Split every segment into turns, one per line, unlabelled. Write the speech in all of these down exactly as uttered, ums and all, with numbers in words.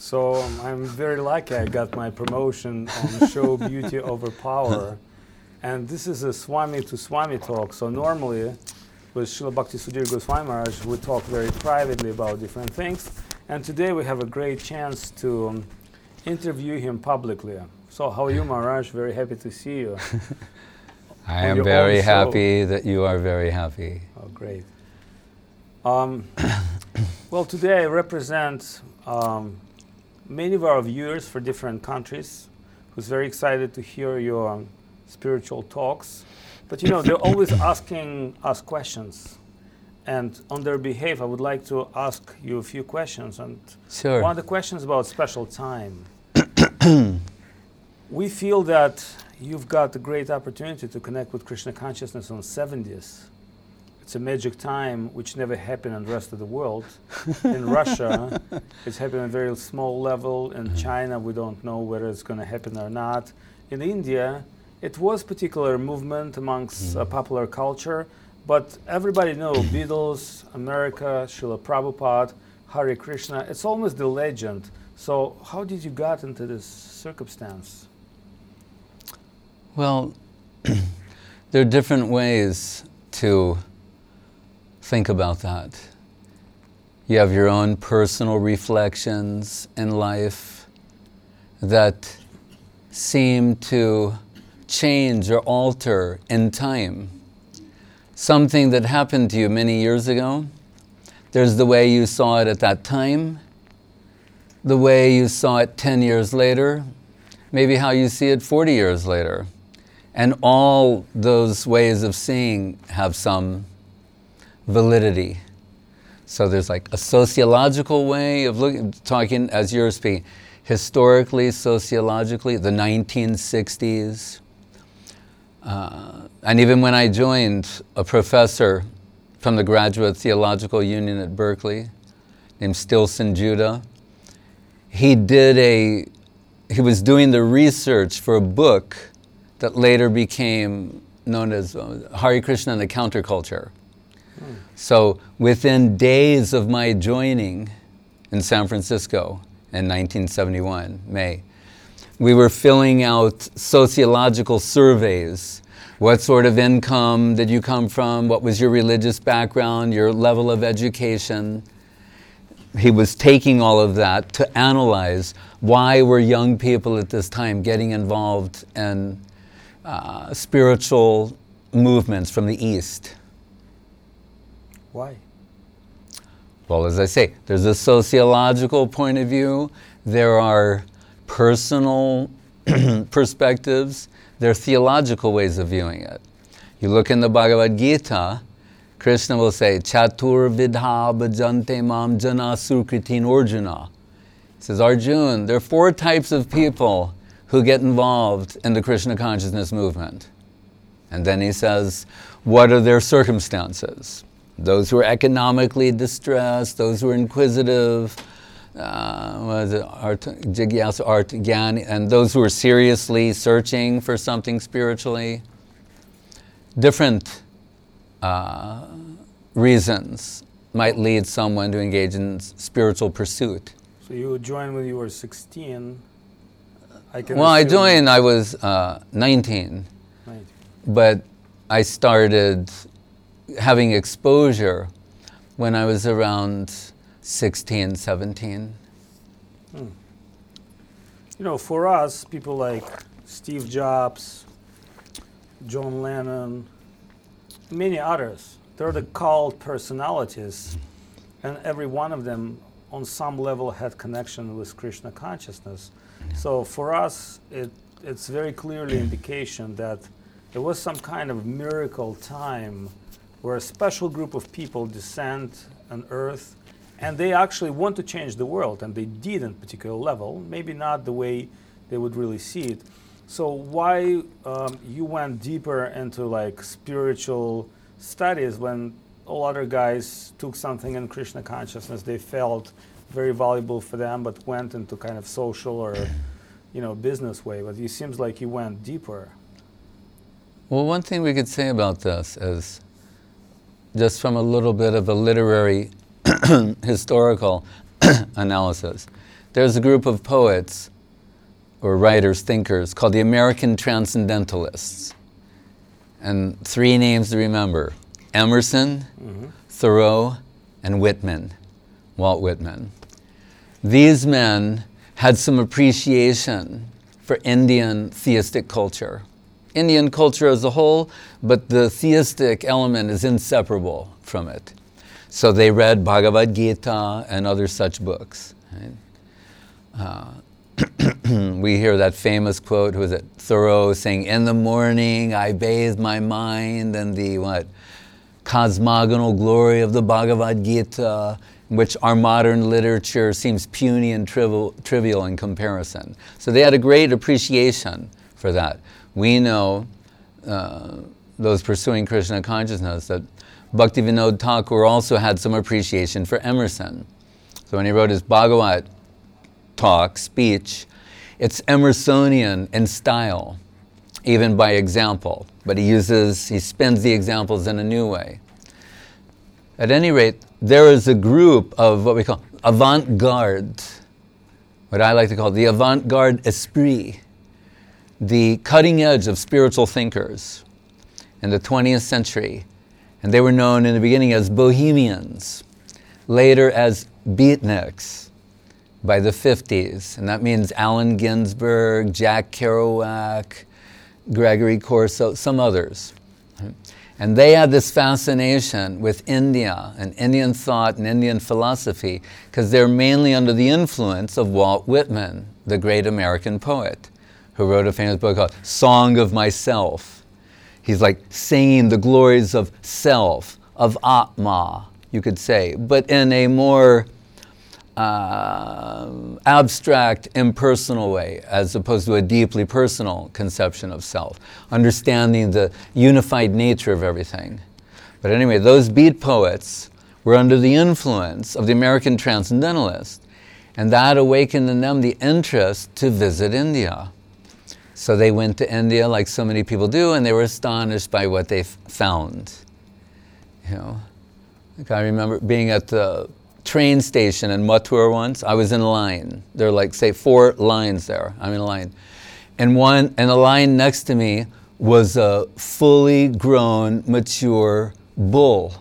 So um, I'm very lucky I got my promotion on Show Beauty Over Power. And this is a Swami to Swami talk. So normally with Srila Bhakti Sudhir Goswami Maharaj, we talk very privately about different things. And today we have a great chance to um, interview him publicly. So how are you, Maharaj? Very happy to see you.
I am very happy that you are very happy.
Oh, great. Um, well, today I represent um, many of our viewers for different countries who's very excited to hear your um, spiritual talks. But you know, they're always asking us questions. And on their behalf, I would like to ask you a few questions. And
sure.
One of the questions about special time. We feel that you've got a great opportunity to connect with Krishna consciousness on seventies. It's a magic time which never happened in the rest of the world. In Russia, it's happening at a very small level. In China, we don't know whether it's going to happen or not. In India, it was a particular movement amongst uh, popular culture, but everybody knows Beatles, America, Srila Prabhupada, Hare Krishna. It's almost the legend. So how did you get into this circumstance?
Well, there are different ways to think about that. You have your own personal reflections in life that seem to change or alter in time. Something that happened to you many years ago, there's the way you saw it at that time, the way you saw it ten years later, maybe how you see it forty years later. And all those ways of seeing have some validity. So there's like a sociological way of looking, talking as you're speaking, historically, sociologically, the nineteen sixties. Uh, and even when I joined, a professor from the Graduate Theological Union at Berkeley, named Stilson Judah, he did a, he was doing the research for a book that later became known as uh, Hare Krishna and the Counterculture. Hmm. So within days of my joining in San Francisco in nineteen seventy-one, May, we were filling out sociological surveys. What sort of income did you come from? What was your religious background, your level of education? He was taking all of that to analyze why were young people at this time getting involved in uh, spiritual movements from the East.
Why?
Well, as I say, there's a sociological point of view. There are personal perspectives. There are theological ways of viewing it. You look in the Bhagavad Gita, Krishna will say, Chatur vidha bhajante mam jana sukritin Arjuna. He says, Arjun, there are four types of people who get involved in the Krishna consciousness movement. And then he says, what are their circumstances? Those who are economically distressed, those who are inquisitive, uh, what is it, art, jigyasa, art, gyani, and those who are seriously searching for something spiritually. Different uh, reasons might lead someone to engage in spiritual pursuit.
So you joined when you were sixteen. I can
well, I joined, I was uh, nineteen,
nineteen,
but I started having exposure when I was around sixteen, seventeen.
Hmm. You know, for us, people like Steve Jobs, John Lennon, many others, they're the cult personalities, and every one of them on some level had connection with Krishna consciousness. So for us, it, it's very clearly indication that there was some kind of miracle time where a special group of people descend on earth and they actually want to change the world, and they did on a particular level, maybe not the way they would really see it. So why um, you went deeper into like spiritual studies when all other guys took something in Krishna consciousness they felt very valuable for them, but went into kind of social or, you know, business way. But it seems like you went deeper.
Well, one thing we could say about this is, just from a little bit of a literary historical analysis, there's a group of poets or writers, thinkers, called the American Transcendentalists. And three names to remember: Emerson, mm-hmm. Thoreau, and Whitman, Walt Whitman. These men had some appreciation for Indian theistic culture. Indian culture as a whole, but the theistic element is inseparable from it. So they read Bhagavad Gita and other such books. Right? Uh, we hear that famous quote, who is it, Thoreau saying, "In the morning I bathe my mind in the what, cosmogonal glory of the Bhagavad Gita," which our modern literature seems puny and trivial, trivial in comparison. So they had a great appreciation for that. We know, uh, those pursuing Krishna consciousness, that Bhaktivinoda Thakur also had some appreciation for Emerson. So when he wrote his Bhagavad talk, speech, it's Emersonian in style, even by example. But he uses, he spins the examples in a new way. At any rate, there is a group of what we call avant-garde, what I like to call the avant-garde esprit, the cutting edge of spiritual thinkers in the twentieth century. And they were known in the beginning as Bohemians, later as beatniks by the fifties. And that means Allen Ginsberg, Jack Kerouac, Gregory Corso, some others. And they had this fascination with India and Indian thought and Indian philosophy because they're mainly under the influence of Walt Whitman, the great American poet, who wrote a famous book called Song of Myself. He's like singing the glories of self, of Atma, you could say, but in a more uh, abstract, impersonal way, as opposed to a deeply personal conception of self, understanding the unified nature of everything. But anyway, those beat poets were under the influence of the American Transcendentalists, and that awakened in them the interest to visit India. So they went to India like so many people do, and they were astonished by what they f- found. You know, like I remember being at the train station in Mathura once. I was in line. There are like, say, four lines there. I'm in a line. And one, and the line next to me was a fully grown, mature bull.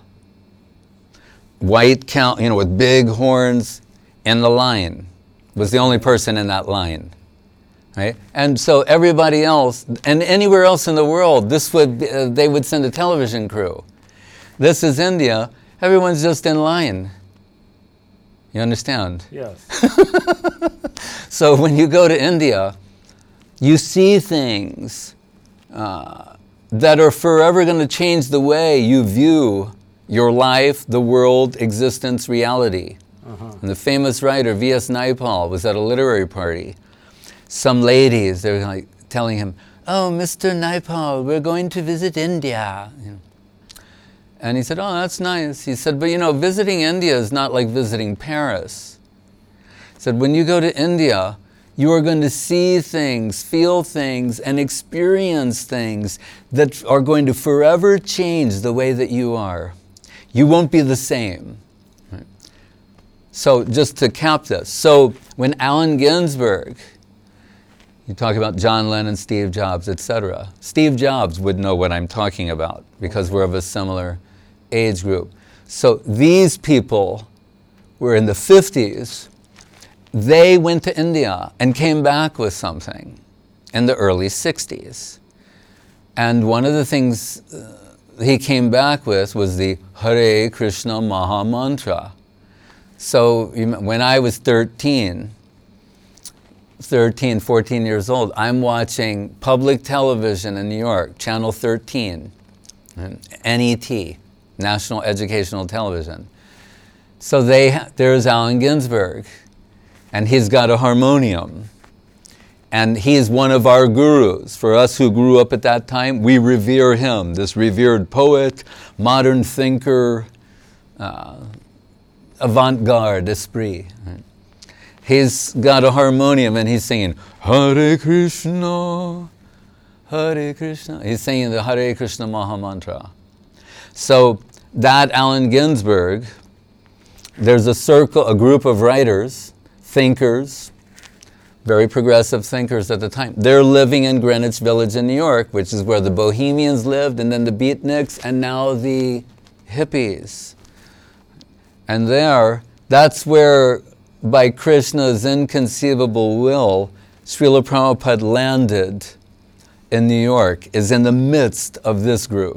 White cow, you know, with big horns in the line. Was the only person in that line. Right? And so everybody else, and anywhere else in the world, this would be, uh, they would send a television crew. This is India. Everyone's just in line. You understand?
Yes.
So when you go to India, you see things uh, that are forever going to change the way you view your life, the world, existence, reality. Uh-huh. And the famous writer V S Naipaul was at a literary party. Some ladies, they were like telling him, "Oh, Mister Naipaul, we're going to visit India." You know. And he said, "Oh, that's nice." He said, "But you know, visiting India is not like visiting Paris." He said, "When you go to India, you are going to see things, feel things, and experience things that are going to forever change the way that you are. You won't be the same." Right? So just to cap this, so when Allen Ginsberg, you talk about John Lennon, Steve Jobs, et cetera. Steve Jobs would know what I'm talking about because we're of a similar age group. So these people were in the fifties. They went to India and came back with something in the early sixties. And one of the things uh, he came back with was the Hare Krishna Maha Mantra. So when I was thirteen, thirteen, fourteen years old, I'm watching public television in New York, Channel thirteen, N E T, National Educational Television. So they, there's Allen Ginsberg, and he's got a harmonium. And he's one of our gurus. For us who grew up at that time, we revere him, this revered poet, modern thinker, uh, avant-garde esprit. He's got a harmonium and he's singing, Hare Krishna, Hare Krishna. He's singing the Hare Krishna Maha Mantra. So that Allen Ginsberg, there's a circle, a group of writers, thinkers, very progressive thinkers at the time. They're living in Greenwich Village in New York, which is where the Bohemians lived, and then the Beatniks, and now the hippies. And there, that's where, by Krishna's inconceivable will, Srila Prabhupada landed in New York, is in the midst of this group.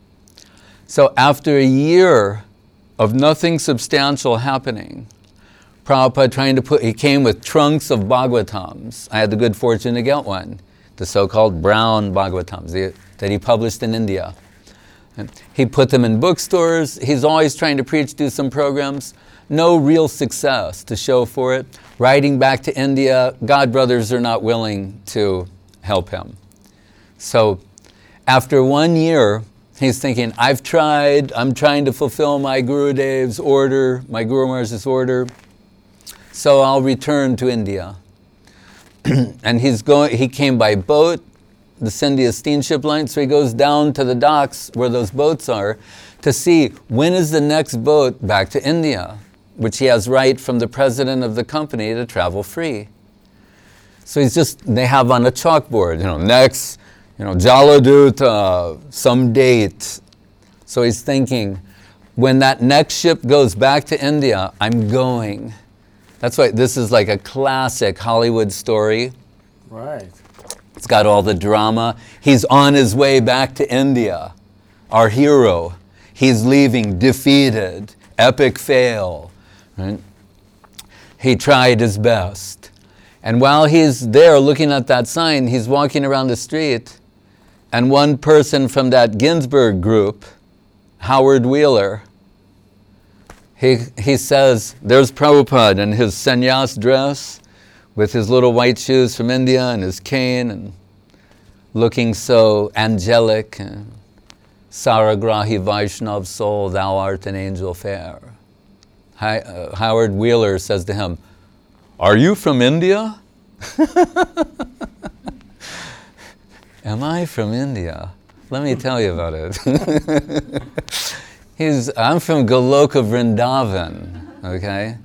So after a year of nothing substantial happening, Prabhupada trying to put, he came with trunks of Bhagavatams. I had the good fortune to get one, the so-called brown Bhagavatams the, that he published in India. And he put them in bookstores. He's always trying to preach, do some programs. No real success to show for it. Riding back to India, God brothers are not willing to help him. So after one year, he's thinking, I've tried, I'm trying to fulfill my Gurudev's order, my Guru Maharaj's order, so I'll return to India. And he's going. He came by boat, the Scindia steamship line, so he goes down to the docks where those boats are to see when is the next boat back to India, which he has right from the president of the company to travel free. So he's just, they have on a chalkboard, you know, next, you know, Jaladuta, some date. So he's thinking, when that next ship goes back to India, I'm going. That's why this is like a classic Hollywood story.
Right.
It's got all the drama. He's on his way back to India. Our hero. He's leaving defeated. Epic fail. Right? He tried his best. And while he's there looking at that sign, he's walking around the street, and one person from that Ginsburg group, Howard Wheeler, He, he says, there's Prabhupada in his sannyas dress with his little white shoes from India and his cane and looking so angelic. And, Saragrahi Vaishnav soul, thou art an angel fair. Hi, uh, Howard Wheeler says to him, are you from India? Am I from India? Let me tell you about it. He's, I'm from Goloka Vrindavan, okay?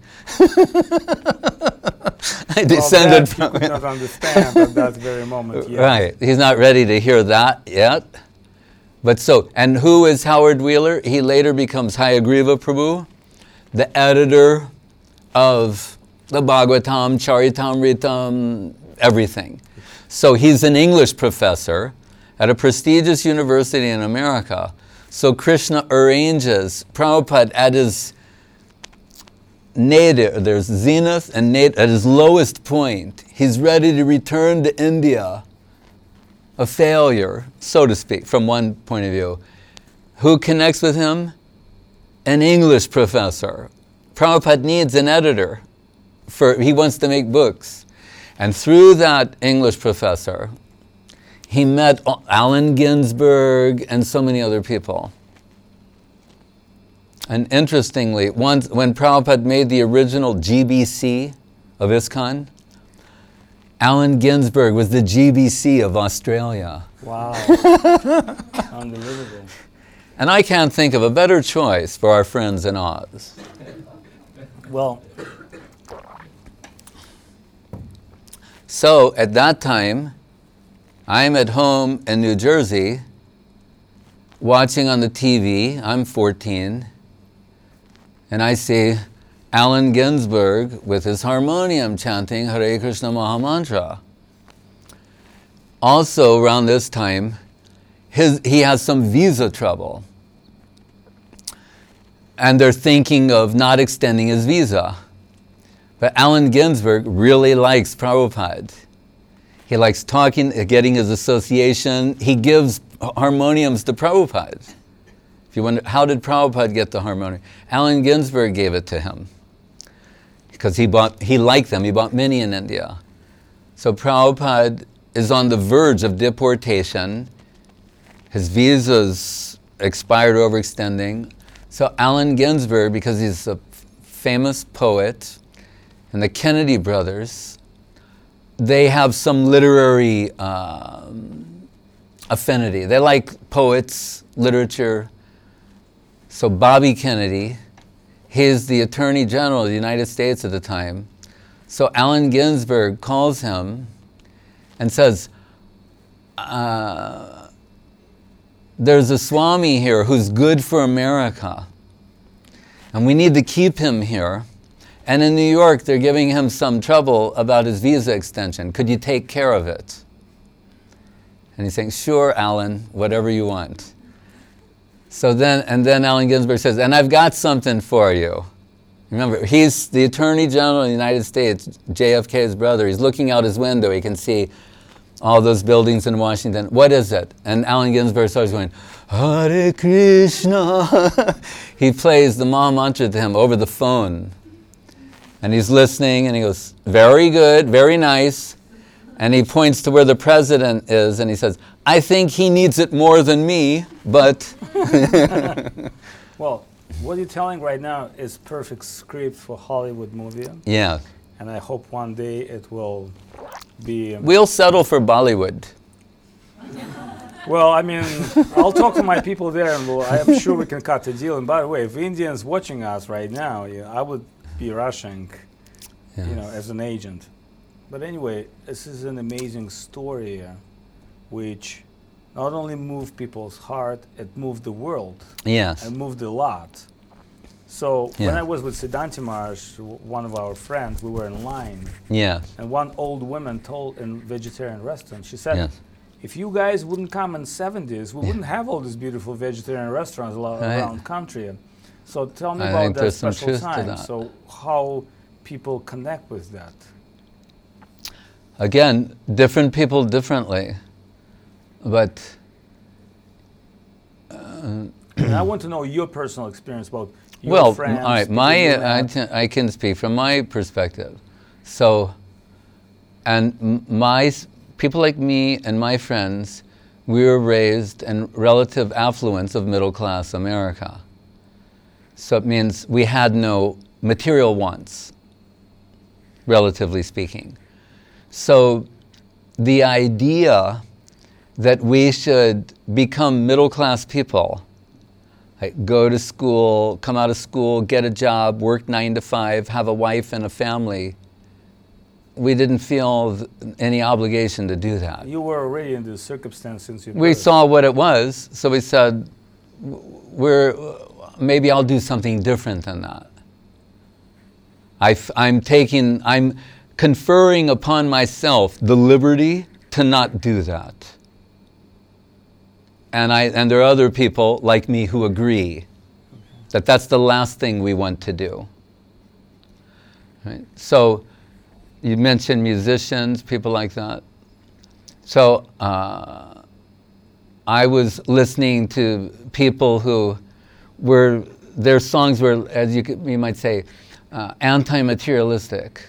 I descended
well, that
from...
he could not understand at that very moment yet.
Right, he's not ready to hear that yet. But so, and who is Howard Wheeler? He later becomes Hayagriva Prabhu, the editor of the Bhagavatam, Charitamritam, everything. So he's an English professor at a prestigious university in America. So Krishna arranges Prabhupada at his nadir, there's zenith and nadir, at his lowest point. He's ready to return to India, a failure, so to speak, from one point of view. Who connects with him? An English professor. Prabhupada needs an editor. For, he wants to make books. And through that English professor, he met Allen Ginsberg and so many other people. And interestingly, once when Prabhupada made the original G B C of ISKCON, Allen Ginsberg was the G B C of Australia.
Wow. Unbelievable.
And I can't think of a better choice for our friends in Oz.
Well,
so at that time, I'm at home in New Jersey watching on the T V. I'm fourteen. And I see Allen Ginsberg with his harmonium chanting Hare Krishna Mahamantra. Also around this time, his, he has some visa trouble. And they're thinking of not extending his visa. But Allen Ginsberg really likes Prabhupada. He likes talking, getting his association. He gives harmoniums to Prabhupada. If you wonder, how did Prabhupada get the harmonium? Allen Ginsberg gave it to him. Because he bought, he liked them. He bought many in India. So Prabhupada is on the verge of deportation. His visa's expired or overextending. So Allen Ginsberg, because he's a famous poet, and the Kennedy brothers, they have some literary um, affinity. They like poets, literature. So Bobby Kennedy, he's the Attorney General of the United States at the time. So Allen Ginsberg calls him and says, uh, there's a Swami here who's good for America, and we need to keep him here. And in New York, they're giving him some trouble about his visa extension. Could you take care of it? And he's saying, sure, Allen, whatever you want. So then, and then Allen Ginsberg says, and I've got something for you. Remember, he's the Attorney General of the United States, J F K's brother. He's looking out his window. He can see all those buildings in Washington. What is it? And Allen Ginsberg starts going, Hare Krishna. He plays the Maha Mantra to him over the phone. And he's listening, and he goes, very good, very nice. And he points to where the president is, and he says, I think he needs it more than me, but...
Well, what you're telling right now is perfect script for Hollywood movie.
Yeah.
And I hope one day it will be... Um,
we'll settle for Bollywood.
Well, I mean, I'll talk to my people there, and we'll, I'm sure we can cut a deal. And by the way, if Indians watching us right now, yeah, I would be rushing,
Yes.
you know, as an agent. But anyway, this is an amazing story, uh, which not only moved people's heart, it moved the world.
Yes.
It moved a lot. So
Yeah.
when I was with Siddhanti Maharaj, w- one of our friends, we were in line,
Yes.
and one old woman told in vegetarian restaurant, she said,
Yes.
if you guys wouldn't come in seventies, we wouldn't have all these beautiful vegetarian restaurants lo-
Right.
around country. So tell me
I
about
think
that
there's some
special
truth to
time.
that.
So how people connect with that.
Again, different people differently. But
And I want to know your personal experience about your
well,
friends.
all right,
people
my
you
uh, I,
met.
t- I can speak from my perspective. So, and m- my s- people like me and my friends, we were raised in relative affluence of middle class America. So it means we had no material wants, relatively speaking. So the idea that we should become middle class people, like go to school, come out of school, get a job, work nine to five, have a wife and a family, we didn't feel th- any obligation to do that.
You were already in this circumstance since you
We saw what it was, so we said, w- we're, maybe I'll do something different than that. I f- I'm taking, I'm conferring upon myself the liberty to not do that. And, I, and there are other people like me who agree that that's the last thing we want to do. Right? So you mentioned musicians, people like that. So uh, I was listening to people who were, their songs were, as you, could, you might say, uh, anti-materialistic.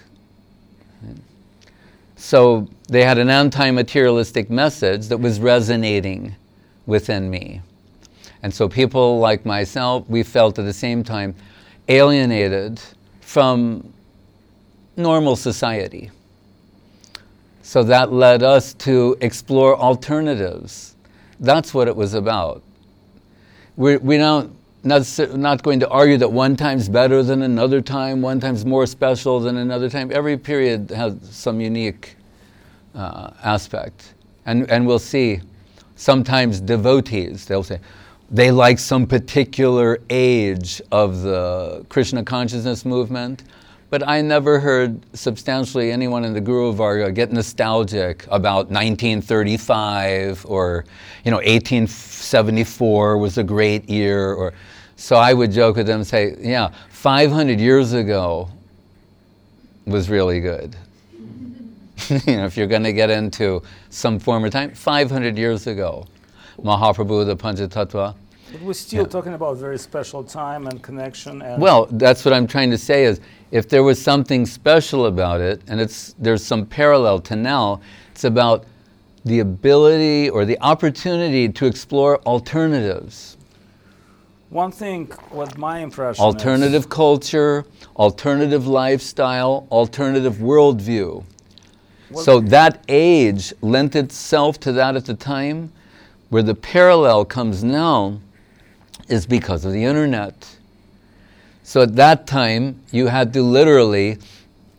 So they had an anti-materialistic message that was resonating within me. And so people like myself, we felt at the same time alienated from normal society. So that led us to explore alternatives. That's what it was about. We're, we don't, not, not going to argue that one time's better than another time, one time's more special than another time. Every period has some unique uh, aspect. And, and we'll see sometimes devotees, they'll say, they like some particular age of the Krishna consciousness movement, but I never heard substantially anyone in the Guru Varga get nostalgic about nineteen thirty-five or, you know, eighteen seventy-four was a great year. Or so I would joke with them and say, yeah, five hundred years ago was really good. You know, if you're going to get into some form of time, five hundred years ago, Mahaprabhu, the Panchatattva.
But we're still
Yeah.
talking about very special time and connection. And
Well, that's what I'm trying to say is, if there was something special about it, and it's there's some parallel to now, it's about the ability or the opportunity to explore alternatives.
one thing, what my impression
Alternative
is,
culture, alternative lifestyle, alternative worldview.
Well-
So that age lent itself to that at the time. Where the parallel comes now is because of the internet. So at that time, you had to literally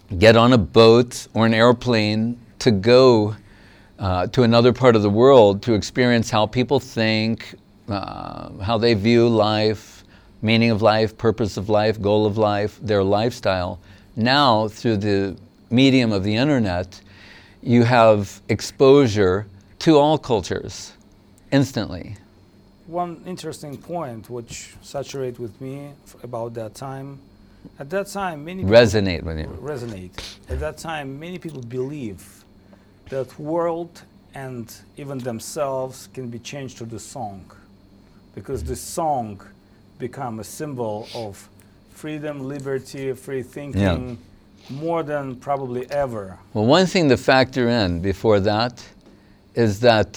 get on a boat or an airplane to go uh, to another part of the world to experience how people think, uh, how they view life, meaning of life, purpose of life, goal of life, their lifestyle. Now, through the medium of the internet, you have exposure to all cultures instantly.
One interesting point which saturated with me f- about that time, at that time many people
Resonate with you.
resonate. At that time many people believe that world and even themselves can be changed to the song, because the song become a symbol of freedom, liberty, free thinking, more than probably ever.
Well, one thing to factor in before that is that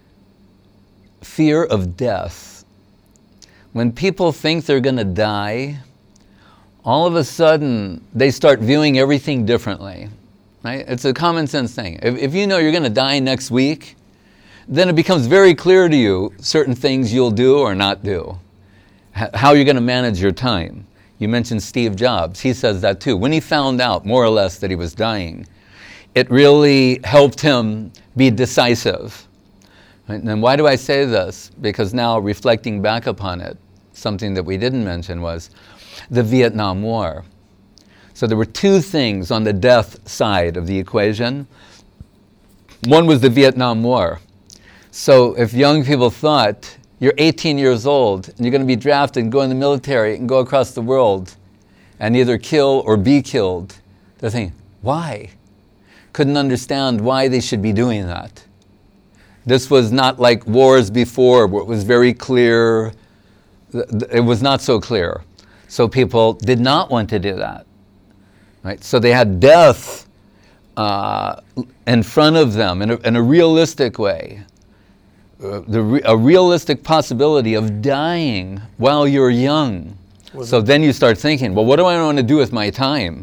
fear of death. When people think they're going to die, all of a sudden they start viewing everything differently. Right? It's a common sense thing. If, if you know you're going to die next week, then it becomes very clear to you certain things you'll do or not do, H- how you're going to manage your time. You mentioned Steve Jobs. He says that too. When he found out, more or less, that he was dying, it really helped him be decisive. Right? And why do I say this? Because now, reflecting back upon it, something that we didn't mention was the Vietnam War. So there were two things on the death side of the equation. One was the Vietnam War. So if young people thought, you're eighteen years old and you're going to be drafted and go in the military and go across the world and either kill or be killed, they're thinking, why? Couldn't understand why they should be doing that. This was not like wars before where it was very clear. It was not so clear. So people did not want to do that. Right? So they had death uh, in front of them in a, in a realistic way. Uh, the re- a realistic possibility of dying while you're young.
Was
So
it-
then you start thinking, well, what do I want to do with my time?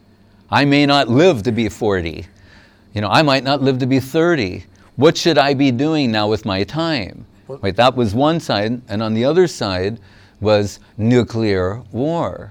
I may not live to be forty. You know, I might not live to be thirty. What should I be doing now with my time?
Well-
Right, that was one side, and on the other side was nuclear war.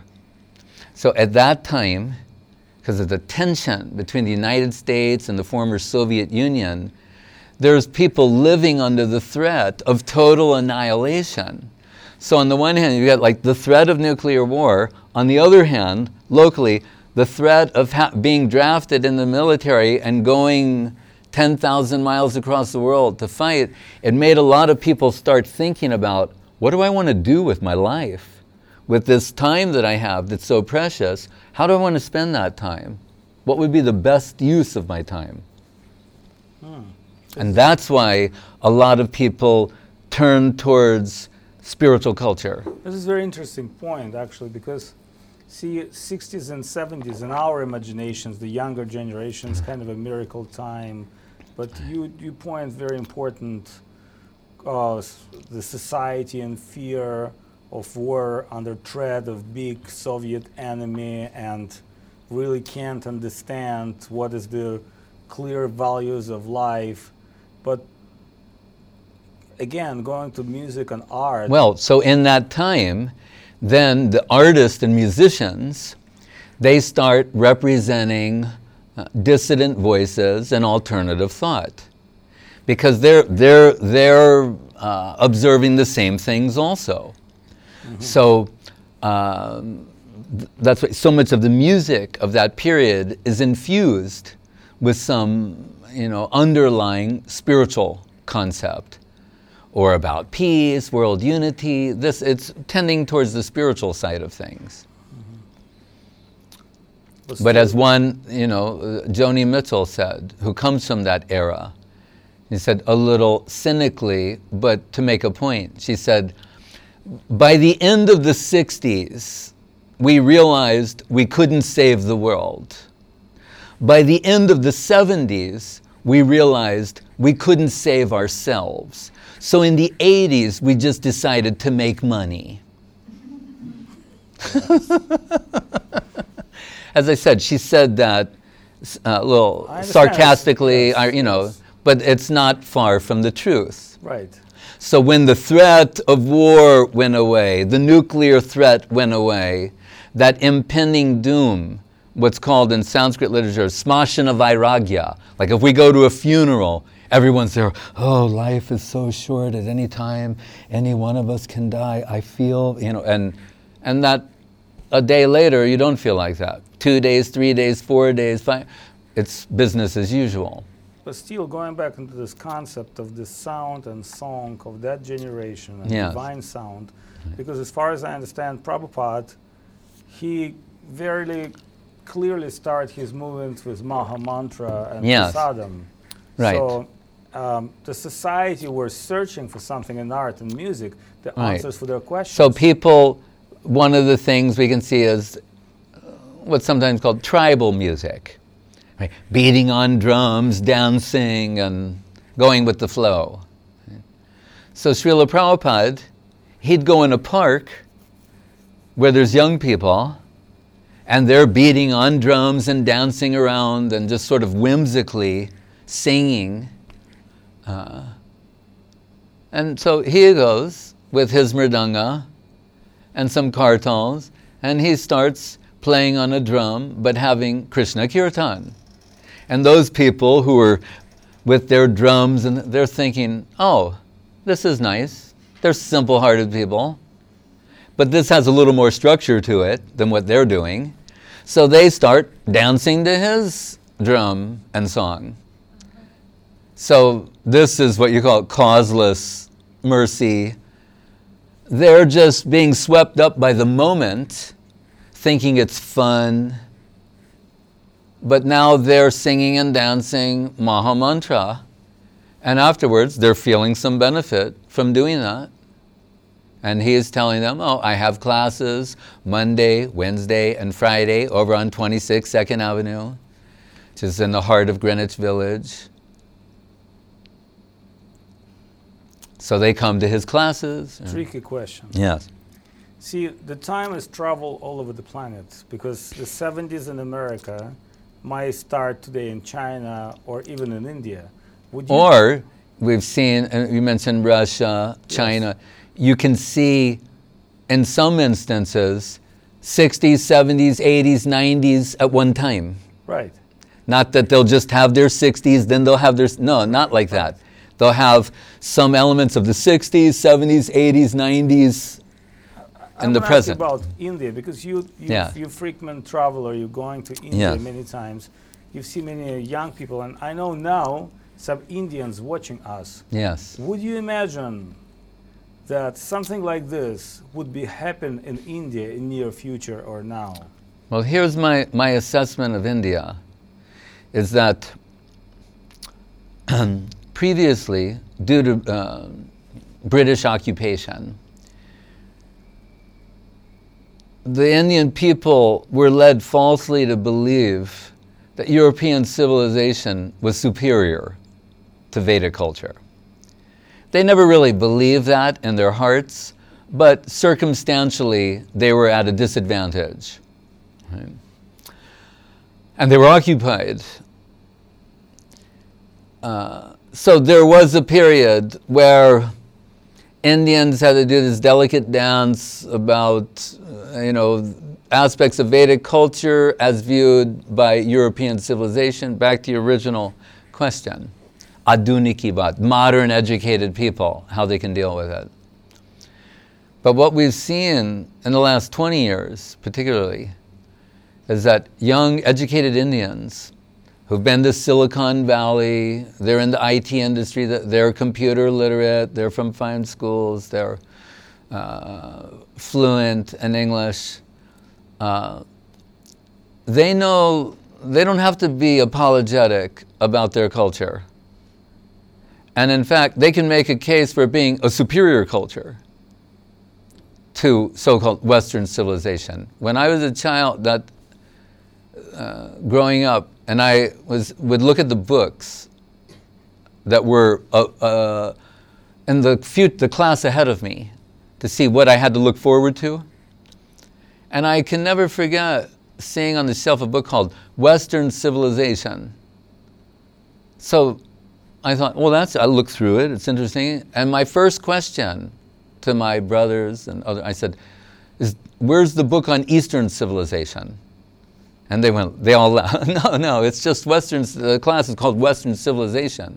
So at that time, because of the tension between the United States and the former Soviet Union, there's people living under the threat of total annihilation. So on the one hand, you got like the threat of nuclear war. On the other hand, locally, the threat of ha- being drafted in the military and going ten thousand miles across the world to fight. It made a lot of people start thinking about, what do I want to do with my life? With this time that I have that's so precious, how do I want to spend that time? What would be the best use of my time?
Hmm.
And that's why a lot of people turn towards spiritual culture.
This is a very interesting point, actually, because see, sixties and seventies in our imaginations, the younger generations, kind of a miracle time. But you, you point very important, uh, s- the society in fear of war, under threat of big Soviet enemy, and really can't understand what is the clear values of life. But again, going to music and art.
Well, so in that time, then the artists and musicians, they start representing uh, dissident voices and alternative thought, because they're they're they're uh, observing the same things also. Mm-hmm. So um, th- that's why so much of the music of that period is infused with some, you know, underlying spiritual concept, or about peace, world unity. This, it's tending towards the spiritual side of things.
Mm-hmm.
But as one, you know, uh, Joni Mitchell said, who comes from that era, he said a little cynically, but to make a point, she said, by the end of the sixties, we realized we couldn't save the world. By the end of the seventies, we realized we couldn't save ourselves. So in the eighties, we just decided to make money. As I said, she said that uh, a little
I understand.
sarcastically,
Yes,
I, you know,
yes.
but it's not far from the truth.
Right.
So when the threat of war went away, the nuclear threat went away, that impending doom what's called in Sanskrit literature smashana vairagya. Like if we go to a funeral, everyone's there, oh, life is so short, at any time, any one of us can die, I feel, you know, and and that a day later, you don't feel like that. Two days, three days, four days, five, it's business as usual.
But still, going back into this concept of the sound and song of that generation, and
Yes.
divine sound, because as far as I understand, Prabhupada, he very clearly started his movement with Maha Mantra and
Yes.
Prasadam.
Right.
So um, the society were searching for something in art and music, the
Right.
answers for their questions.
So people, one of the things we can see is what's sometimes called tribal music. Right? Beating on drums, dancing, and going with the flow. So Srila Prabhupada, he'd go in a park where there's young people, and they're beating on drums and dancing around and just sort of whimsically singing. Uh, and so he goes with his mridanga and some kartals, and he starts playing on a drum, but having Krishna Kirtan. And those people who are with their drums, and they're thinking, oh, this is nice. They're simple-hearted people. But this has a little more structure to it than what they're doing. So they start dancing to his drum and song. So this is what you call causeless mercy. They're just being swept up by the moment, thinking it's fun. But now they're singing and dancing Maha Mantra. And afterwards, they're feeling some benefit from doing that. And he is telling them, oh, I have classes Monday, Wednesday, and Friday over on twenty-six Second Avenue, which is in the heart of Greenwich Village. So they come to his classes.
Tricky question.
Yes.
See, the time has traveled all over the planet, because the seventies in America might start today in China or even in India. Would you
Or we've seen, and you mentioned Russia, China, yes. You can see in some instances sixties, seventies, eighties, nineties at one time.
Right.
Not that they'll just have their sixties, then they'll have their, no, not like that. They'll have some elements of the sixties, seventies, eighties, nineties, in the present.
I'm about India, because you, you,
yeah.
you frequent traveler, you're going to India
yes.
many times. You've seen many young people, and I know now some Indians watching us.
Yes.
Would you imagine that something like this would be happen in India in near future or now?
Well, here's my, my assessment of India, is that previously, due to uh, British occupation, the Indian people were led falsely to believe that European civilization was superior to Vedic culture. They never really believed that in their hearts, but circumstantially they were at a disadvantage. Right? And they were occupied. Uh, so there was a period where Indians had to do this delicate dance about, uh, you know, aspects of Vedic culture as viewed by European civilization. Back to your original question. Aduniki Bhat, modern educated people, how they can deal with it. But what we've seen in the last twenty years, particularly, is that young educated Indians who've been to Silicon Valley, they're in the I T industry, they're computer literate, they're from fine schools, they're uh, fluent in English. Uh, they know they don't have to be apologetic about their culture. And in fact, they can make a case for being a superior culture to so-called Western civilization. When I was a child, that uh, growing up, and I was would look at the books that were uh, uh, in the few, the class ahead of me to see what I had to look forward to. And I can never forget seeing on the shelf a book called Western Civilization. So I thought, well, that's, I looked through it, it's interesting. And my first question to my brothers and other, I said, is, where's the book on Eastern civilization? And they went, they all laughed. No, no, it's just Western, the class is called Western Civilization.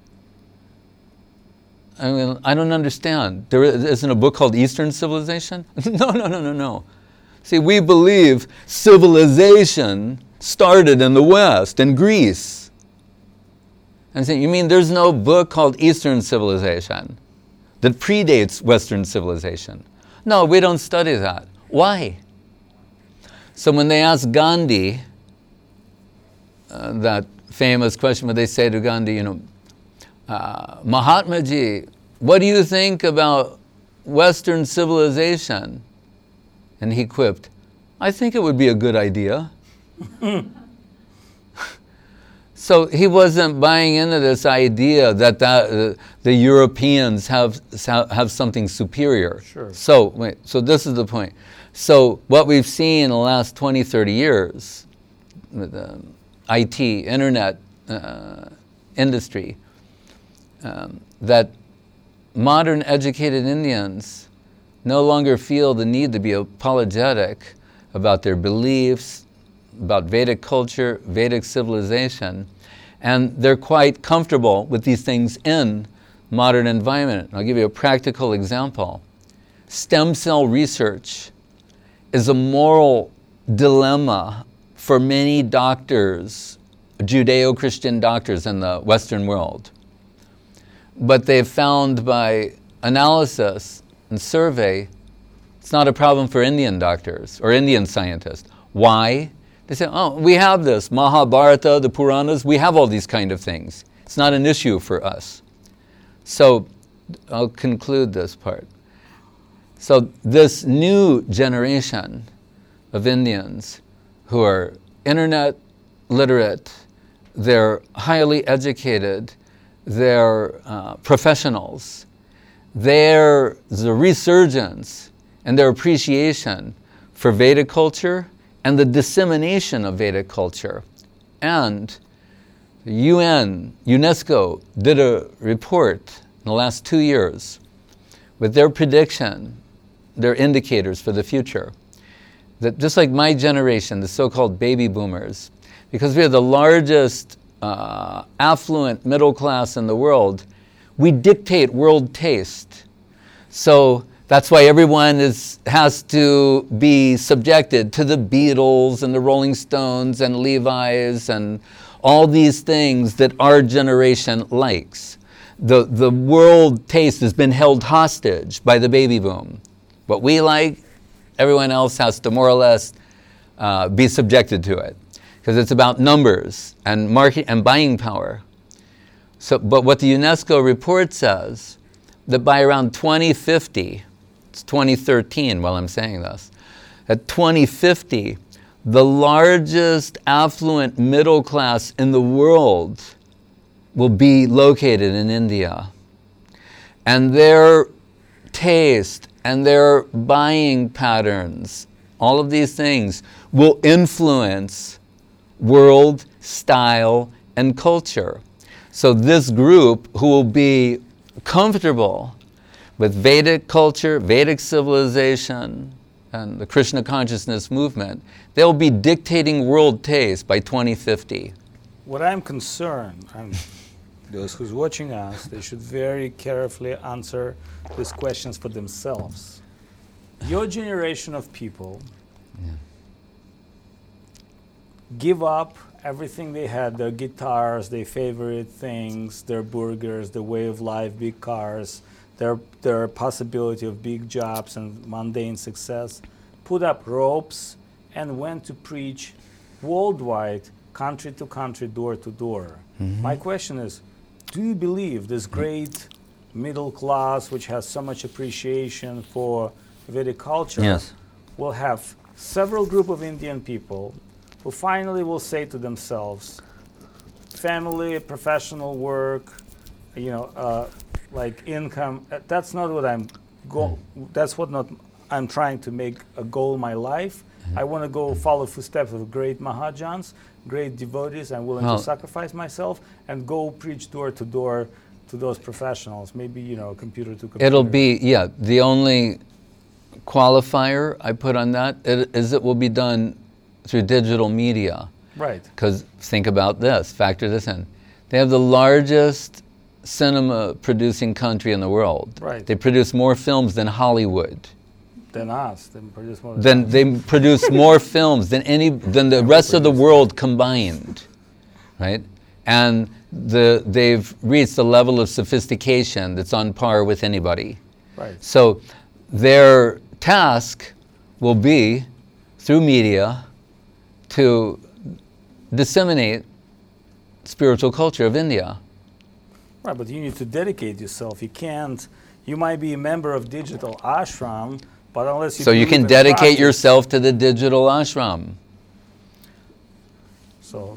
I mean, I don't understand. There isn't a book called Eastern Civilization? No, no, no, no, no. See, we believe civilization started in the West, in Greece. And say, you mean there's no book called Eastern Civilization that predates Western civilization? No, we don't study that. Why? So when they asked Gandhi, uh, that famous question where they say to Gandhi, you know, uh, Mahatma Ji, what do you think about Western civilization? And he quipped, I think it would be a good idea. So he wasn't buying into this idea that, that uh, the Europeans have have something superior.
Sure.
So wait, so this is the point. So what we've seen in the last twenty, thirty years, with the I T, internet uh, industry, um, that modern educated Indians no longer feel the need to be apologetic about their beliefs, about Vedic culture, Vedic civilization, and they're quite comfortable with these things in modern environment. I'll give you a practical example. Stem cell research is a moral dilemma for many doctors, Judeo-Christian doctors in the Western world. But they've found by analysis and survey, it's not a problem for Indian doctors or Indian scientists. Why? They say, oh, we have this, Mahabharata, the Puranas, we have all these kind of things. It's not an issue for us. So I'll conclude this part. So this new generation of Indians who are internet literate, they're highly educated, they're uh, professionals, there's a resurgence and their appreciation for Vedic culture and the dissemination of Vedic culture. And the U N, UNESCO, did a report in the last two years with their prediction, their indicators for the future, that just like my generation, the so-called baby boomers, because we are the largest uh, affluent middle class in the world, we dictate world taste. So that's why everyone is, has to be subjected to the Beatles and the Rolling Stones and Levi's and all these things that our generation likes. The, the world taste has been held hostage by the baby boom. What we like, everyone else has to more or less uh, be subjected to it, because it's about numbers and market and buying power. So, but what the UNESCO report says, that by around twenty fifty, it's twenty thirteen while I'm saying this, at twenty fifty, the largest affluent middle class in the world will be located in India. And their taste and their buying patterns, all of these things, will influence world style and culture. So this group who will be comfortable with Vedic culture, Vedic civilization, and the Krishna consciousness movement, they'll be dictating world taste by twenty fifty.
What I'm concerned, and those who's watching us, they should very carefully answer these questions for themselves. Your generation of people yeah. give up everything they had, their guitars, their favorite things, their burgers, their way of life, big cars, their, their possibility of big jobs and mundane success, put up ropes and went to preach worldwide, country to country, door to door. Mm-hmm. My question is, do you believe this great middle class, which has so much appreciation for Vedic culture,
yes.
will have several group of Indian people who finally will say to themselves, family, professional work, you know, uh, like income, uh, that's not what I'm go- mm. that's what not I'm trying to make a goal in my life. Mm. I want to go follow footsteps of great Mahajans, great devotees. I'm willing
well,
to sacrifice myself and go preach door to door to those professionals. Maybe, you know, computer to computer.
It'll be, yeah, the only qualifier I put on that is it will be done through digital media.
Right.
Because think about this, factor this in. They have the largest cinema producing country in the world.
Right.
They produce more films than Hollywood.
Than us. They produce more.
Then they produce more films than any than the rest of the world combined, right? And the they've reached a level of sophistication that's on par with anybody.
Right.
So their task will be through media to disseminate spiritual culture of India.
Right, but you need to dedicate yourself. You can't. You might be a member of digital ashram. But unless you
so you can dedicate practice, yourself to the digital ashram.
So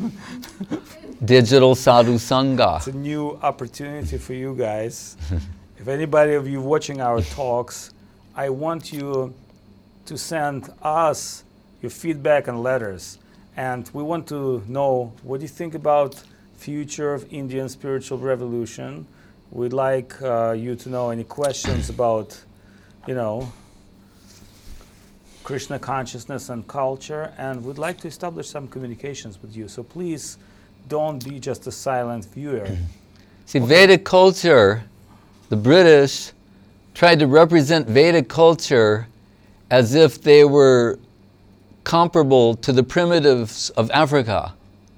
digital sadhu sangha.
It's a new opportunity for you guys. If anybody of you watching our talks, I want you to send us your feedback and letters. And we want to know what you think about future of Indian spiritual revolution. We'd like uh, you to know any questions about, you know, Krishna consciousness and culture, and we'd like to establish some communications with you. So please don't be just a silent viewer.
See, Vedic culture, the British tried to represent Vedic culture as if they were comparable to the primitives of Africa.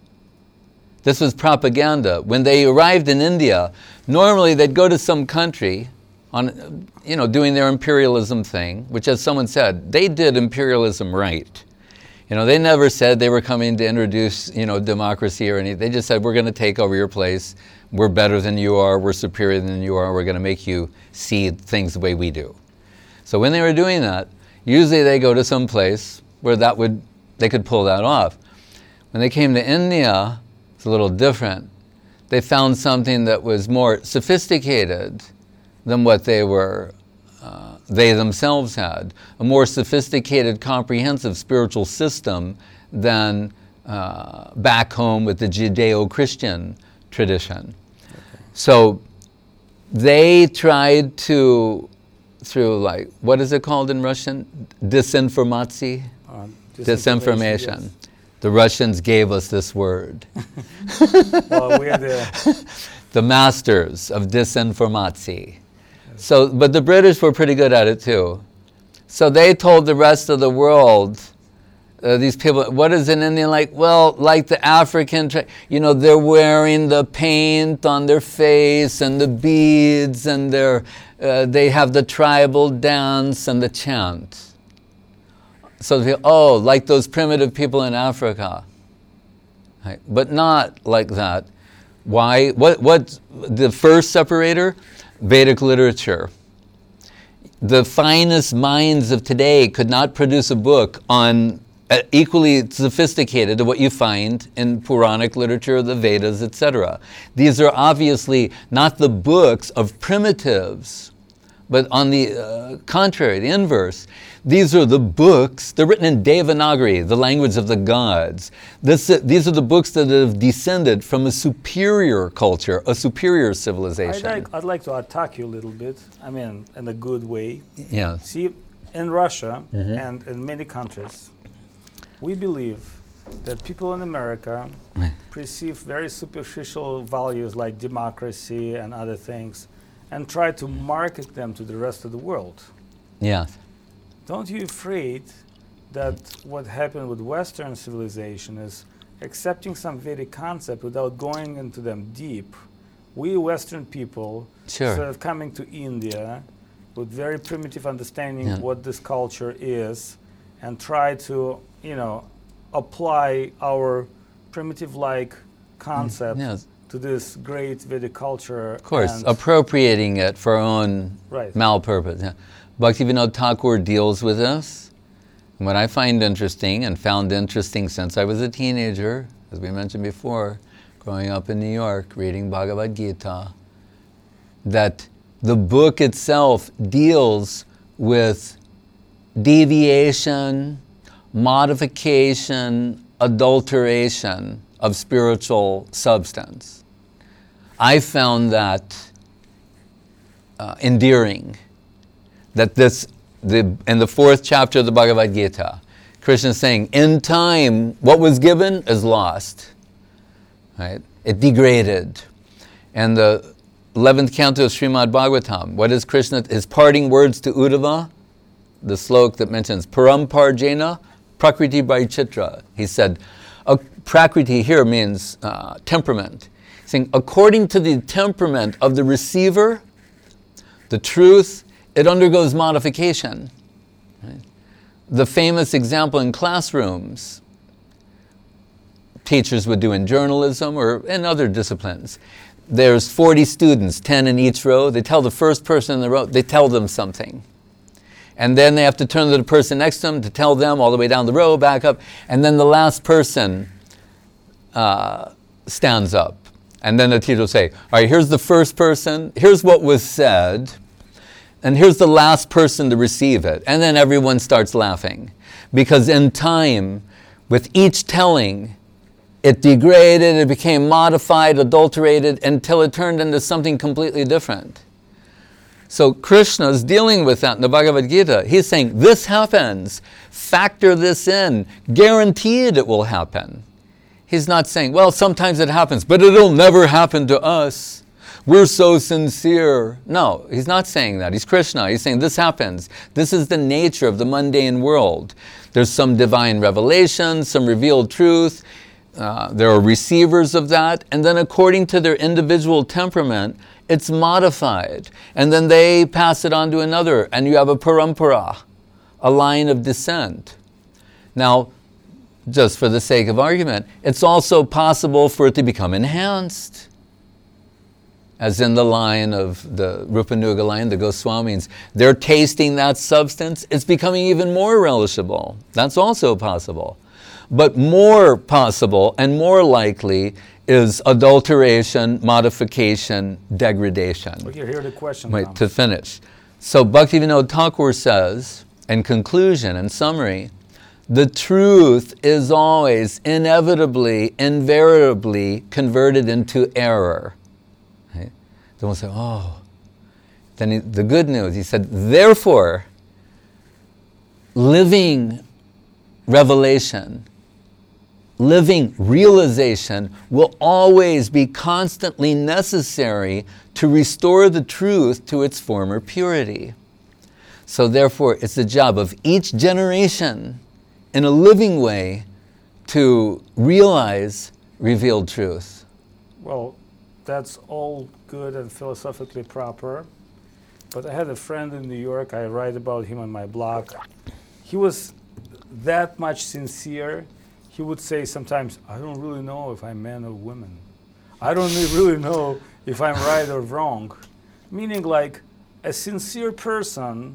This was propaganda. When they arrived in India, normally they'd go to some country on, you know, doing their imperialism thing, which, as someone said, they did imperialism right. You know, they never said they were coming to introduce, you know, democracy or anything. They just said, we're going to take over your place. We're better than you are. We're superior than you are. We're going to make you see things the way we do. So when they were doing that, usually they go to some place where that would, they could pull that off. When they came to India, it's a little different. They found something that was more sophisticated than what they were, uh, they themselves had. A more sophisticated, comprehensive spiritual system than uh, back home with the Judeo-Christian tradition. Okay. So they tried to, through like, what is it called in Russian? Disinformatsy? Uh, disinformation. Yes. The Russians gave us this word.
Well, we are the...
the masters of disinformatsy. So, but the British were pretty good at it too. So they told the rest of the world, uh, these people, what is an Indian like? Well, like the African, tra- you know, they're wearing the paint on their face and the beads, and they're, uh, they have the tribal dance and the chant. So they, oh, like those primitive people in Africa. Right? But not like that. Why? What? What? The first separator? Vedic literature. The finest minds of today could not produce a book on uh, equally sophisticated to what you find in Puranic literature, the Vedas, et cetera. These are obviously not the books of primitives, but on the uh, contrary, the inverse. These are the books, they're written in Devanagari, the language of the gods. This, uh, these are the books that have descended from a superior culture, a superior civilization.
I'd like, I'd like to attack you a little bit, I mean, in a good way.
Yeah.
See, in Russia
mm-hmm.
and in many countries, we believe that people in America perceive very superficial values like democracy and other things and try to market them to the rest of the world.
Yeah.
Don't you afraid that what happened with Western civilization is accepting some Vedic concept without going into them deep? We Western people,
sure.
sort of coming to India with very primitive understanding
yeah.
of what this culture is, and try to, you know, apply our primitive-like concept
yeah.
to this great Vedic culture.
Of course, appropriating it for our own
right.
malpurpose. Yeah. Bhaktivinoda Thakur deals with this. And what I find interesting, and found interesting since I was a teenager, as we mentioned before, growing up in New York, reading Bhagavad Gita, that the book itself deals with deviation, modification, adulteration of spiritual substance. I found that uh, endearing. That this, the, in the fourth chapter of the Bhagavad Gita, Krishna is saying, in time, what was given is lost. Right? It degraded. And the eleventh canto of Srimad Bhagavatam, what is Krishna, his parting words to Uddhava? The slok that mentions, Paramparjena Prakriti Bhaichitra. He said, uh, Prakriti here means uh, temperament. He's saying, according to the temperament of the receiver, the truth, it undergoes modification. Right? The famous example in classrooms, teachers would do in journalism or in other disciplines. There's forty students, ten in each row. They tell the first person in the row, they tell them something. And then they have to turn to the person next to them to tell them all the way down the row, back up. And then the last person uh, stands up. And then the teacher will say, all right, here's the first person, here's what was said, and here's the last person to receive it. And then everyone starts laughing. Because in time, with each telling, it degraded, it became modified, adulterated, until it turned into something completely different. So Krishna is dealing with that in the Bhagavad Gita. He's saying, this happens, factor this in, guaranteed it will happen. He's not saying, well, sometimes it happens, but it'll never happen to us. We're so sincere. No, he's not saying that. He's Krishna. He's saying this happens. This is the nature of the mundane world. There's some divine revelation, some revealed truth. Uh, there are receivers of that. And then according to their individual temperament, it's modified. And then they pass it on to another. And you have a parampara, a line of descent. Now, just for the sake of argument, it's also possible for it to become enhanced. As in the line of the Rupanuga line, the Goswamis, they're tasting that substance, it's becoming even more relishable. That's also possible. But more possible and more likely is adulteration, modification, degradation.
Well, here, here the question
Wait,
comes.
to finish. So Bhaktivinoda Thakur says, in conclusion, in summary, the truth is always inevitably, invariably converted into error. Right? Then we'll say, oh. Then he, the good news, he said, therefore, living revelation, living realization will always be constantly necessary to restore the truth to its former purity. So therefore, it's the job of each generation in a living way to realize revealed truth.
Well, that's all good and philosophically proper. But I had a friend in New York, I write about him on my blog. He was that much sincere. He would say sometimes, I don't really know if I'm man or woman. I don't really know if I'm right or wrong. Meaning like a sincere person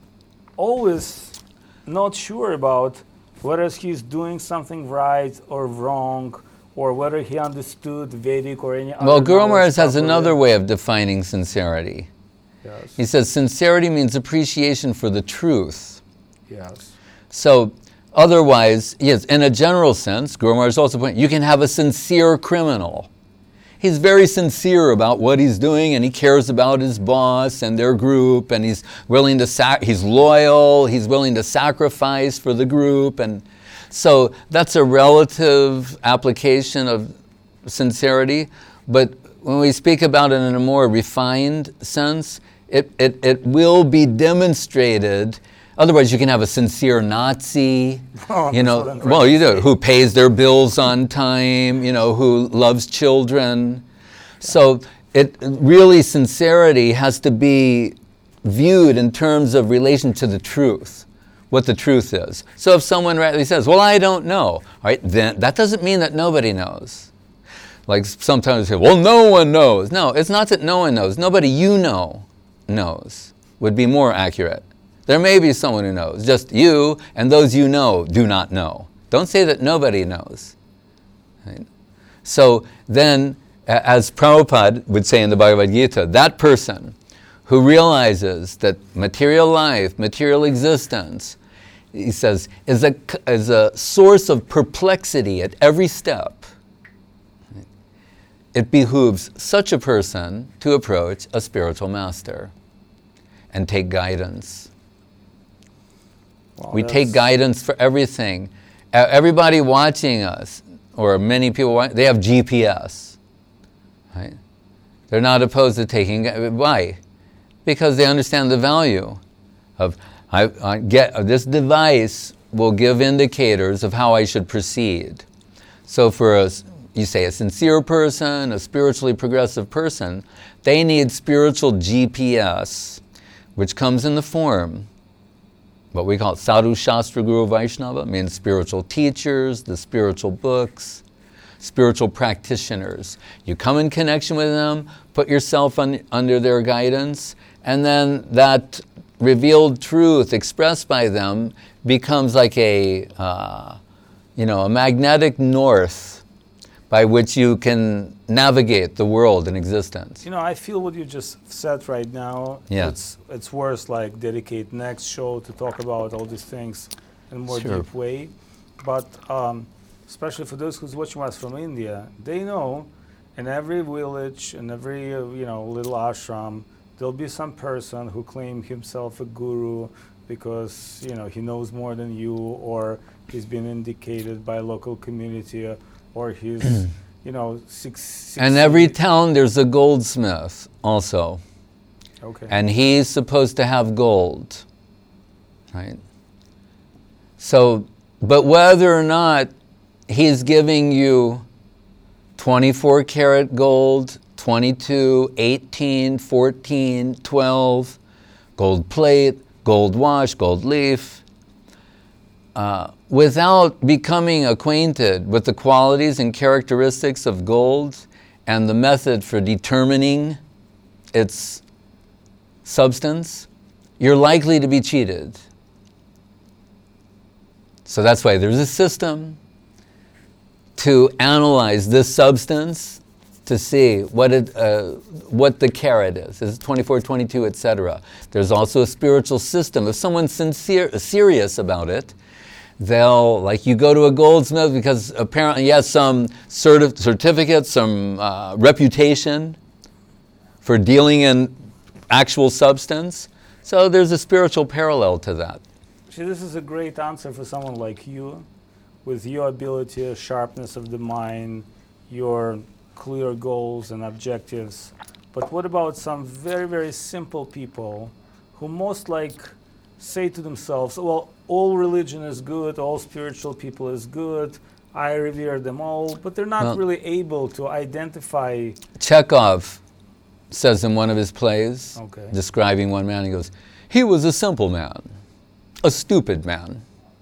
always not sure about whether he's doing something right or wrong, or whether he understood Vedic or any other.
Well, Guru Maharaj has
properly.
another way of defining sincerity.
Yes.
He says sincerity means appreciation for the truth.
Yes.
So otherwise, yes, in a general sense, Guru Maharaj also points, you can have a sincere criminal. He's very sincere about what he's doing, and he cares about his boss and their group, and he's willing to sac- he's loyal, he's willing to sacrifice for the group, and so that's a relative application of sincerity. But when we speak about it in a more refined sense, it, it, it will be demonstrated. Otherwise, you can have a sincere Nazi,
Oh,
you
that's
know,
what I'm trying
well,
to
you know,
say.
who pays their bills on time, you know, who loves children. So it really, sincerity has to be viewed in terms of relation to the truth, what the truth is. So if someone rightly says, well, I don't know, all right, then that doesn't mean that nobody knows. Like sometimes they say, well, no one knows. No, it's not that no one knows. Nobody you know knows would be more accurate. There may be someone who knows. Just you and those you know do not know. Don't say that nobody knows. Right? So then, as Prabhupada would say in the Bhagavad Gita, that person who realizes that material life, material existence, he says, is a, is a source of perplexity at every step, it behooves such a person to approach a spiritual master and take guidance.
Wow,
we take guidance for everything. Uh, everybody watching us, or many people, wa- they have G P S, right? They're not opposed to taking, why? Because they understand the value of, I, I get, uh, this device will give indicators of how I should proceed. So for a, you say a sincere person, a spiritually progressive person, they need spiritual G P S, which comes in the form, what we call it, Sadhu Shastra Guru Vaishnava, means spiritual teachers, the spiritual books, spiritual practitioners. You come in connection with them, put yourself un, under their guidance, and then that revealed truth expressed by them becomes like a, uh, you know, a magnetic north by which you can navigate the world in existence.
You know, I feel what you just said right now.
Yeah.
It's it's worth like dedicate next show to talk about all these things in a more
Sure.
deep way. But um, especially for those who's watching us from India, they know in every village, in every uh, you know little ashram, there'll be some person who claims himself a guru because you know he knows more than you, or he's been indicated by a local community, uh, or he's you know six. six
And every town there's a goldsmith also.
Okay.
And he's supposed to have gold, right? So, but whether or not he's giving you twenty-four karat gold, twenty-two, eighteen, fourteen, twelve, gold plate, gold wash, gold leaf, uh, without becoming acquainted with the qualities and characteristics of gold and the method for determining its substance, you're likely to be cheated. So that's why there's a system to analyze this substance to see what it, uh, what the carat is. Is it twenty-four, twenty-two, et cetera. There's also a spiritual system. If someone's sincere, serious about it, they'll, like you go to a goldsmith because apparently he has some certi- certificate, some uh, reputation for dealing in actual substance. So there's a spiritual parallel to that.
See, this is a great answer for someone like you, with your ability, sharpness of the mind, your clear goals and objectives. But what about some very, very simple people who most like say to themselves, well, all religion is good, all spiritual people is good, I revere them all, but they're not
Well,
really able to identify.
Chekhov says in one of his plays,
Okay.
describing one man, he goes, he was a simple man, a stupid man.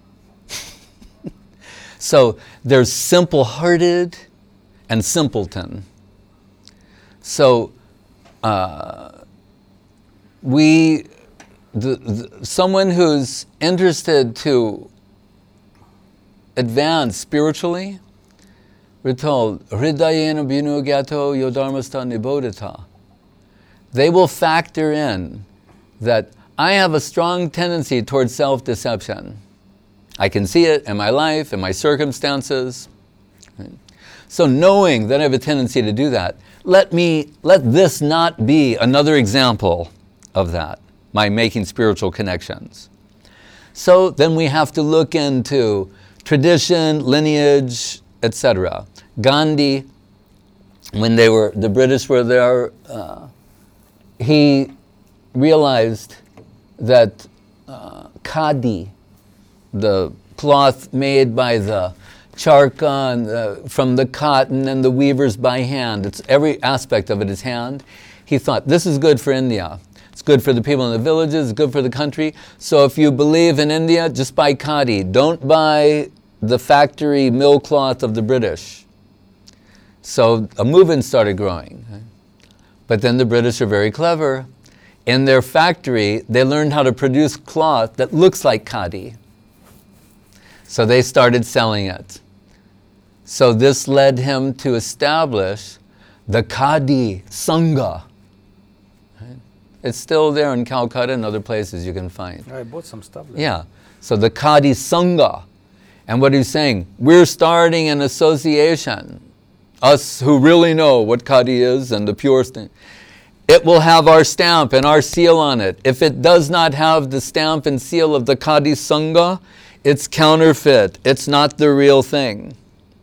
So there's simple-hearted and simpleton. So uh, we, the, the, someone who's interested to advance spiritually, we're told, Hridayena Bhinugyato Yodharmastha Nibodhita. They will factor in that I have a strong tendency towards self-deception. I can see it in my life, in my circumstances. Right? So knowing that I have a tendency to do that, let me, let this not be another example of that, my making spiritual connections. So then we have to look into tradition, lineage, et cetera. Gandhi, when they were, the British were there, uh, he realized that uh, khadi, the cloth made by the charka and the, from the cotton and the weavers by hand, it's every aspect of it is hand. He thought, this is good for India. It's good for the people in the villages, it's good for the country. So if you believe in India, just buy khadi. Don't buy the factory mill cloth of the British. So a movement started growing. But then the British are very clever. In their factory, they learned how to produce cloth that looks like khadi. So they started selling it. So this led him to establish the Khadi Sangha. Right? It's still there in Calcutta and other places you can find.
I bought some stuff there.
Yeah. So the Khadi Sangha. And what he's saying, we're starting an association, us who really know what Khadi is and the pure thing. it will have our stamp and our seal on it. If it does not have the stamp and seal of the Kadi Sangha, it's counterfeit. It's not the real thing.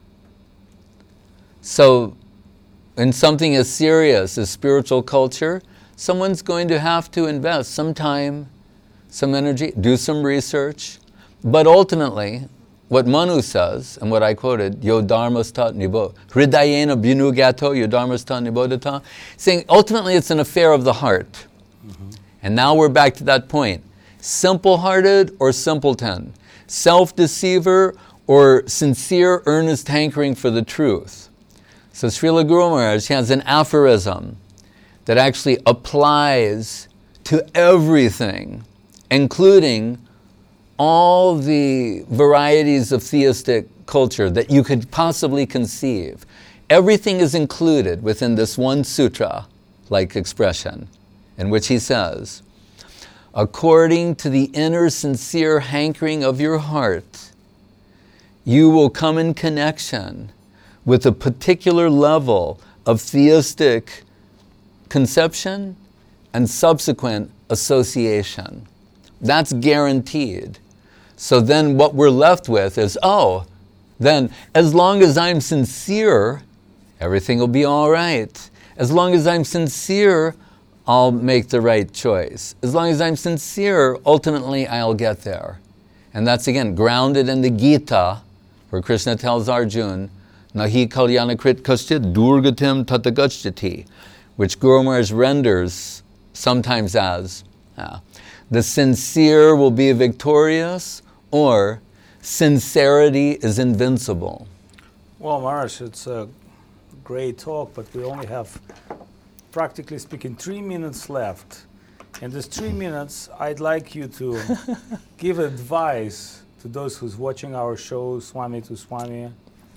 So, in something as serious as spiritual culture, someone's going to have to invest some time, some energy, do some research. But ultimately, what Manu says, and what I quoted, Yo dharmastat nibo, hridayena binugato, yo dharmastat nibodata, saying ultimately it's an affair of the heart. Mm-hmm. And now we're back to that point. Simple-hearted or simpleton? Self-deceiver or sincere, earnest hankering for the truth? So Srila Guru Maharaj has an aphorism that actually applies to everything, including all the varieties of theistic culture that you could possibly conceive. Everything is included within this one sutra-like expression, in which he says, according to the inner sincere hankering of your heart, you will come in connection with a particular level of theistic conception and subsequent association. That's guaranteed. So then what we're left with is, oh, then as long as I'm sincere, everything will be all right. As long as I'm sincere, I'll make the right choice. As long as I'm sincere, ultimately I'll get there. And that's again grounded in the Gita, where Krishna tells Arjuna, Nahi kalyanakrit kaschit durgatim tatagachyati, which Guru Maharaj renders sometimes as, uh, the sincere will be victorious, or sincerity is invincible.
Well, Maharaj, it's a great talk, but we only have, practically speaking, three minutes left. In these three minutes, I'd like you to give advice to those who's watching our show, Swami to Swami.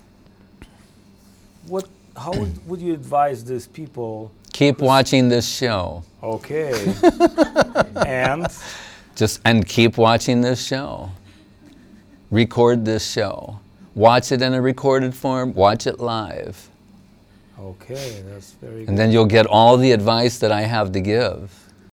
What, how would, would you advise these people?
Keep watching this show.
Okay. And?
Just, and keep watching this show. Record this show. Watch it in a recorded form. Watch it live.
Okay, that's very good.
And then you'll get all the advice that I have to give.